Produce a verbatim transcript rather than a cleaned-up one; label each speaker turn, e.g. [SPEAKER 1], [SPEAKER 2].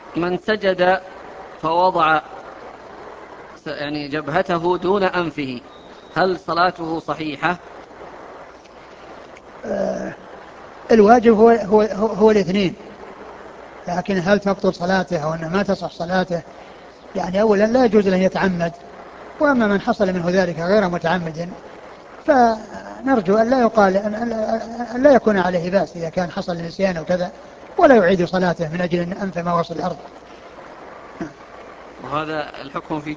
[SPEAKER 1] من سجد فوضع يعني جبهته دون أنفه هل صلاته صحيحة؟
[SPEAKER 2] آه الواجب هو, هو, هو, هو الاثنين، لكن هل تبطل صلاته أو أنه ما تصح صلاته؟ يعني أولا لا يجوز أن يتعمد، وأما من حصل منه ذلك غير متعمد فنرجو أن لا يقال أن, أن لا يكون عليه بأس إذا كان حصل نسيان أو كذا، ولا يعيد صلاته من أجل أن أنف ما وصل الأرض.
[SPEAKER 1] وهذا الحكم في